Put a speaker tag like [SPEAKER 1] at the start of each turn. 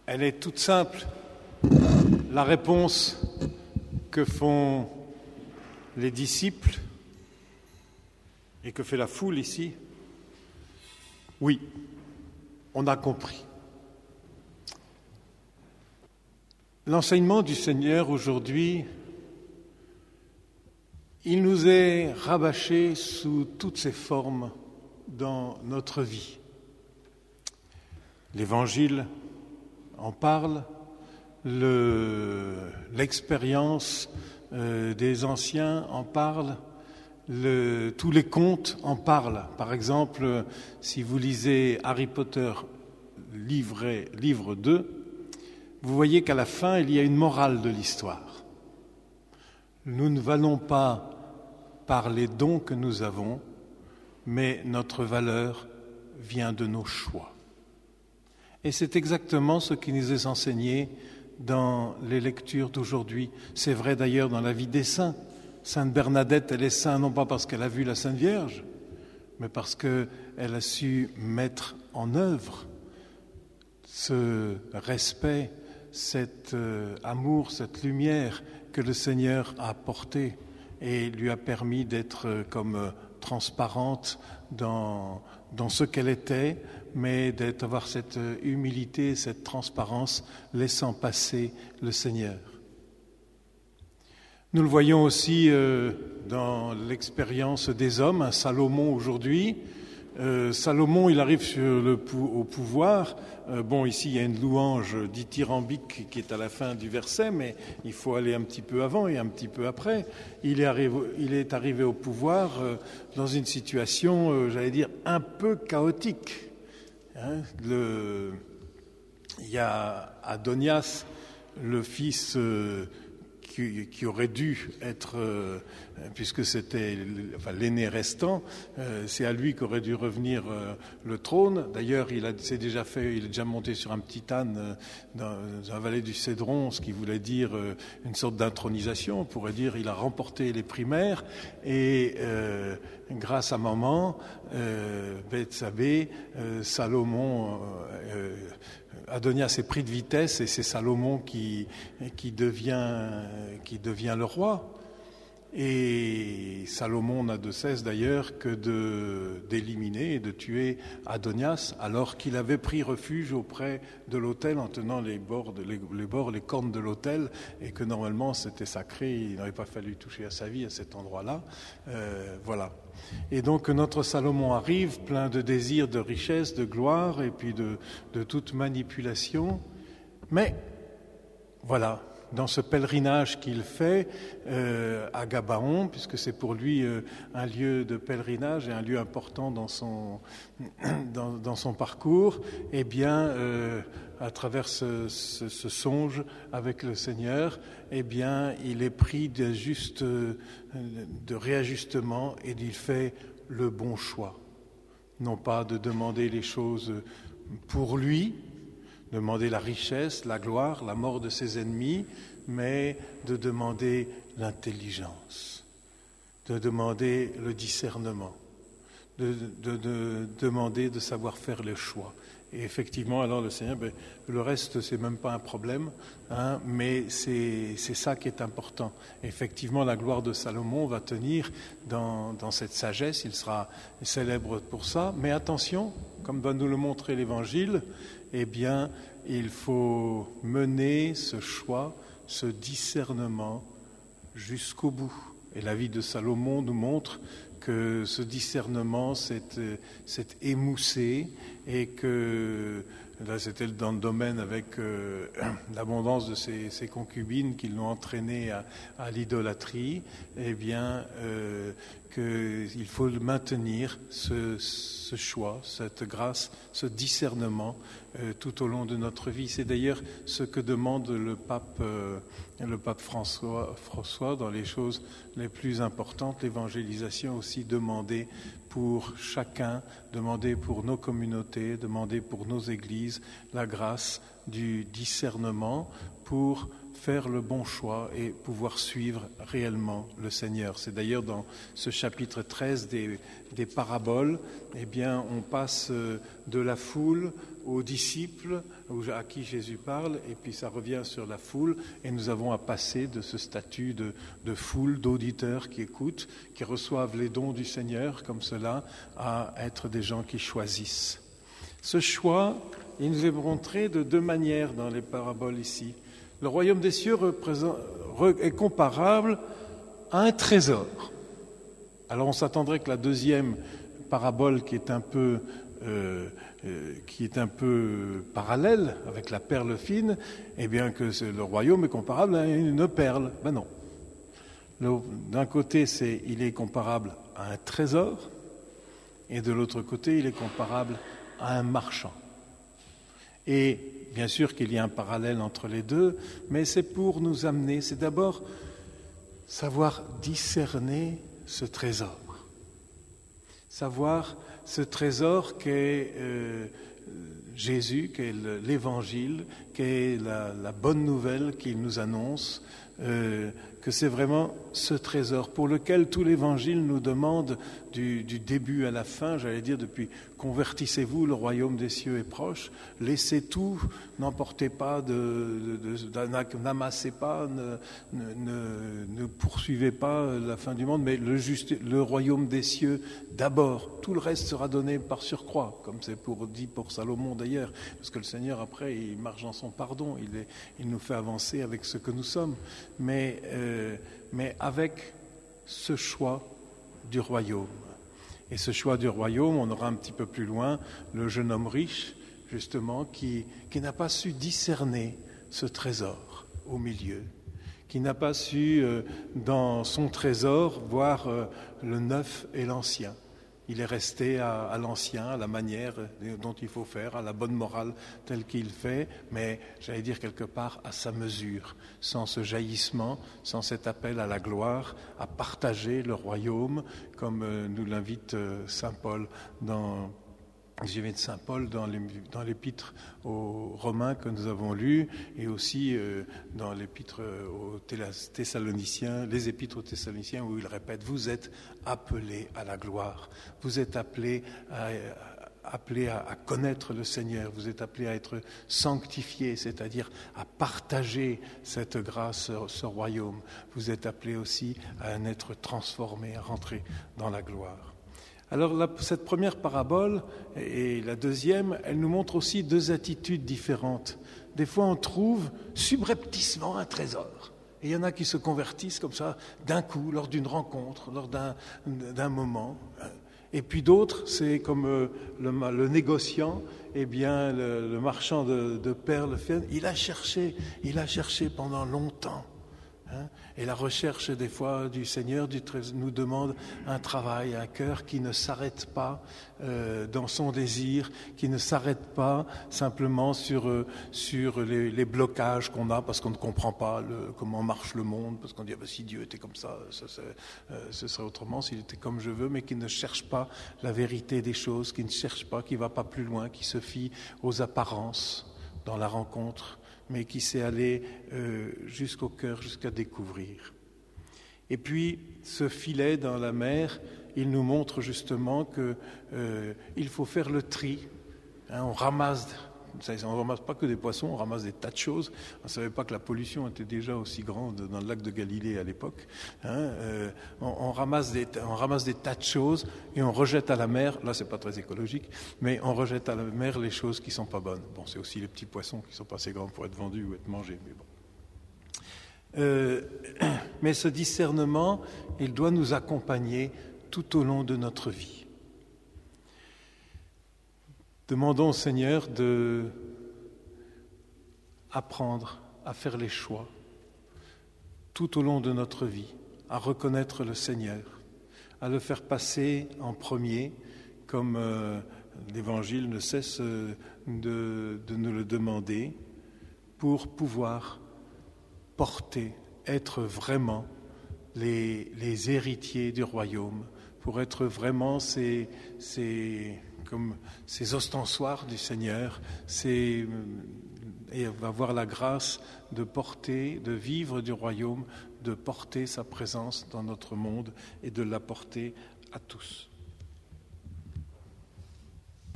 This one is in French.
[SPEAKER 1] Elle est toute simple. La réponse que font les disciples et que fait la foule ici, oui, on a compris. L'enseignement du Seigneur aujourd'hui, il nous est rabâché sous toutes ses formes dans notre vie. L'Évangile en parle, l'expérience des anciens en parle, tous les contes en parlent. Par exemple, si vous lisez Harry Potter, livre 2, vous voyez qu'à la fin, il y a une morale de l'histoire. Nous ne valons pas par les dons que nous avons, mais notre valeur vient de nos choix. Et c'est exactement ce qui nous est enseigné dans les lectures d'aujourd'hui. C'est vrai d'ailleurs dans la vie des saints. Sainte Bernadette, elle est sainte non pas parce qu'elle a vu la Sainte Vierge, mais parce qu'elle a su mettre en œuvre ce respect, cet amour, cette lumière que le Seigneur a apportée et lui a permis d'être comme transparente dans ce qu'elle était, mais d'avoir cette humilité, cette transparence, laissant passer le Seigneur. Nous le voyons aussi dans l'expérience des hommes, un Salomon aujourd'hui. Salomon, il arrive au pouvoir. Ici, il y a une louange dithyrambique qui est à la fin du verset, mais il faut aller un petit peu avant et un petit peu après. Il est arrivé au pouvoir dans une situation, j'allais dire, un peu chaotique. Il y a Adonias, le fils qui aurait dû être, puisque c'était l'aîné restant, c'est à lui qu'aurait dû revenir le trône. D'ailleurs, il est déjà monté sur un petit âne dans la vallée du Cédron, ce qui voulait dire une sorte d'intronisation. On pourrait dire il a remporté les primaires et grâce à maman, Bethsabée, Salomon, Adonias est pris de vitesse et c'est Salomon qui devient le roi. Et Salomon n'a de cesse d'ailleurs que d'éliminer et de tuer Adonias alors qu'il avait pris refuge auprès de l'autel en tenant les cornes de l'autel et que normalement c'était sacré, il n'aurait pas fallu toucher à sa vie à cet endroit-là. Voilà. Et donc notre Salomon arrive plein de désirs, de richesse, de gloire et puis de toute manipulation. Mais voilà, dans ce pèlerinage qu'il fait à Gabaon, puisque c'est pour lui un lieu de pèlerinage et un lieu important dans son parcours, eh bien, à travers ce songe avec le Seigneur, eh bien, il est pris de réajustement et il fait le bon choix. Non pas de demander les choses pour lui, demander la richesse, la gloire, la mort de ses ennemis, mais de demander l'intelligence, de demander le discernement, de demander de savoir faire le choix. Et effectivement, alors le Seigneur, le reste, c'est même pas un problème, mais c'est ça qui est important. Effectivement, la gloire de Salomon va tenir dans cette sagesse, il sera célèbre pour ça. Mais attention, comme va nous le montrer l'Évangile, eh bien, il faut mener ce choix, ce discernement jusqu'au bout. Et la vie de Salomon nous montre que ce discernement s'est émoussé et que, là c'était dans le domaine avec l'abondance de ses concubines qui l'ont entraîné à l'idolâtrie, eh bien qu'il faut maintenir ce choix, cette grâce, ce discernement tout au long de notre vie. C'est d'ailleurs ce que demande le pape François dans les choses les plus importantes, l'évangélisation aussi demandée pour chacun, demandée pour nos communautés, demandée pour nos églises, la grâce du discernement pour faire le bon choix et pouvoir suivre réellement le Seigneur. C'est d'ailleurs dans ce chapitre 13 des paraboles, eh bien, on passe de la foule aux disciples à qui Jésus parle, et puis ça revient sur la foule, et nous avons à passer de ce statut de foule, d'auditeurs qui écoutent, qui reçoivent les dons du Seigneur comme cela, à être des gens qui choisissent. Ce choix, il nous est montré de deux manières dans les paraboles ici. Le royaume des cieux est comparable à un trésor. Alors on s'attendrait que la deuxième parabole qui est un peu parallèle avec la perle fine, eh bien que le royaume est comparable à une perle. Ben non. D'un côté, il est comparable à un trésor, et de l'autre côté, il est comparable à un marchand. Et bien sûr qu'il y a un parallèle entre les deux, mais c'est pour nous amener, c'est d'abord savoir discerner ce trésor. Savoir ce trésor qu'est Jésus, qu'est l'Évangile, qu'est la bonne nouvelle qu'il nous annonce, que c'est vraiment ce trésor pour lequel tout l'Évangile nous demande du début à la fin, j'allais dire depuis « Convertissez-vous, le royaume des cieux est proche », laissez tout, n'emportez pas, n'amassez pas, ne poursuivez pas la fin du monde, mais le royaume des cieux d'abord. Tout le reste sera donné par surcroît, comme c'est dit pour Salomon d'ailleurs, parce que le Seigneur après il marche dans son pardon, il nous fait avancer avec ce que nous sommes, mais avec ce choix du royaume. Et ce choix du royaume, on aura un petit peu plus loin le jeune homme riche, justement, qui n'a pas su discerner ce trésor au milieu, qui n'a pas su, dans son trésor, voir le neuf et l'ancien. Il est resté à l'ancien, à la manière dont il faut faire, à la bonne morale telle qu'il fait, mais j'allais dire quelque part à sa mesure, sans ce jaillissement, sans cet appel à la gloire, à partager le royaume, comme nous l'invite saint Paul dans l'épître aux Romains que nous avons lu, et aussi dans l'épître aux Thessaloniciens, les épîtres aux Thessaloniciens où il répète « Vous êtes appelés à la gloire, vous êtes appelés à connaître le Seigneur, vous êtes appelés à être sanctifiés, c'est-à-dire à partager cette grâce, ce royaume. Vous êtes appelés aussi à en être transformés, à rentrer dans la gloire. » Alors cette première parabole et la deuxième, elle nous montre aussi deux attitudes différentes. Des fois on trouve subrepticement un trésor. Et il y en a qui se convertissent comme ça d'un coup, lors d'une rencontre, lors d'un moment. Et puis d'autres, c'est comme le négociant, eh bien le marchand de perles, il a cherché pendant longtemps. Et la recherche des fois du Seigneur nous demande un travail, un cœur qui ne s'arrête pas dans son désir, qui ne s'arrête pas simplement sur les blocages qu'on a parce qu'on ne comprend pas comment marche le monde, parce qu'on dit si Dieu était comme ça, ce serait autrement s'il était comme je veux, mais qui ne cherche pas la vérité des choses, qui ne cherche pas, qui ne va pas plus loin, qui se fie aux apparences dans la rencontre, mais qui sait aller jusqu'au cœur, jusqu'à découvrir. Et puis, ce filet dans la mer, il nous montre justement qu'il faut faire le tri. On ramasse pas que des poissons, on ramasse des tas de choses. On ne savait pas que la pollution était déjà aussi grande dans le lac de Galilée à l'époque. On ramasse des tas de choses et on rejette à la mer. Là, c'est pas très écologique, mais on rejette à la mer les choses qui sont pas bonnes. Bon, c'est aussi les petits poissons qui sont pas assez grands pour être vendus ou être mangés, mais bon. Mais ce discernement, il doit nous accompagner tout au long de notre vie. Demandons au Seigneur d'apprendre à faire les choix tout au long de notre vie, à reconnaître le Seigneur, à le faire passer en premier, comme l'Évangile ne cesse de nous le demander, pour pouvoir porter, être vraiment les héritiers du royaume, pour être vraiment comme ces ostensoirs du Seigneur, ces et avoir la grâce de porter, de vivre du royaume, de porter sa présence dans notre monde et de l'apporter à tous.